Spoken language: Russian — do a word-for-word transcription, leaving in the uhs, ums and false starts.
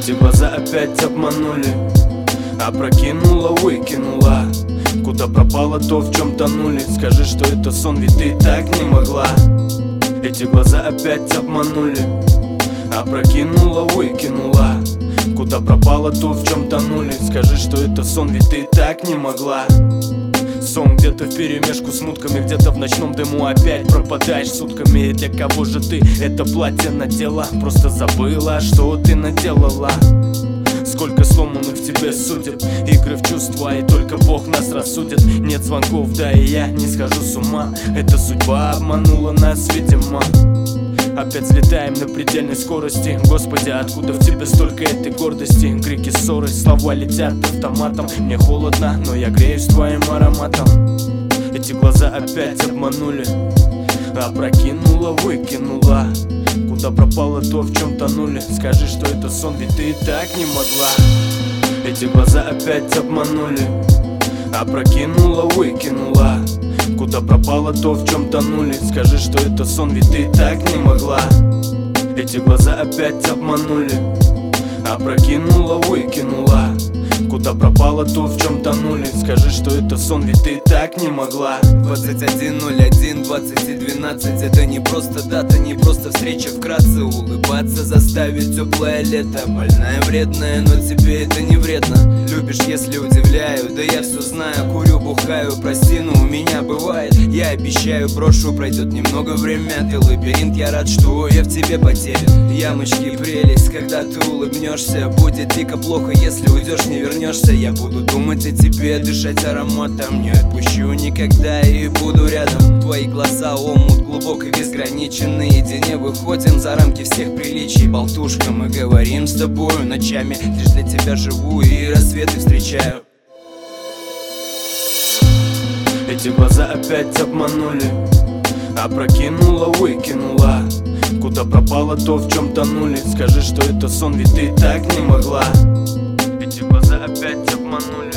Эти глаза опять обманули, опрокинула, выкинула. Куда пропало то, в чем тонули? Скажи, что это сон, ведь ты так не могла. Эти глаза опять обманули, опрокинула, выкинула. Куда пропало то, в чем тонули? Скажи, что это сон, ведь ты так не могла. Сон где-то вперемешку с мутками, где-то в ночном дыму опять пропадаешь сутками. И для кого же ты это платье надела? Просто забыла, что ты наделала. Сколько сломанных в тебе судеб, игры в чувства, и только Бог нас рассудит. Нет звонков, да и я не схожу с ума. Эта судьба обманула нас, видимо. Опять взлетаем на предельной скорости. Господи, откуда в тебе столько этой гордости? Крики, ссоры, слова летят автоматом. Мне холодно, но я греюсь твоим ароматом. Эти глаза опять обманули, опрокинула, выкинула. Куда пропало то, в чем тонули? Скажи, что это сон, ведь ты и так не могла. Эти глаза опять обманули, опрокинула, выкинула. Куда пропало то, в чем тонули? Скажи, что это сон, ведь ты и так не могла. Эти глаза опять обманули, опрокинула, выкинула. Куда пропало то, в чем тонули? Скажи, что это сон, ведь ты и так не могла. Двадцать один ноль один, двадцать и двенадцать. Это не просто дата, не просто встреча. Вкратце улыбаться заставит теплое лето. Больная, вредная, но тебе это не вредно. Любишь, если удивляю, да я все знаю. Курю, бухаю, прости, но у меня бывает. Я обещаю, брошу, пройдет немного время. Ты лабиринт, я рад, что я в тебе потерян. Ямочки, прелесть, когда ты улыбнешься. Будет дико плохо, если уйдешь, не вернешься. Я буду думать о тебе, дышать ароматом. Не отпущу никогда и буду рядом. Твои глаза омут глубок и безграничен. Наедине выходим за рамки всех приличий. Болтушка, мы говорим с тобою ночами. Лишь для тебя живу и рассветы встречаю. Эти глаза опять обманули, опрокинула, выкинула. Куда пропало то, в чем тонули? Скажи, что это сон, ведь ты и так не могла. Эти глаза опять обманули.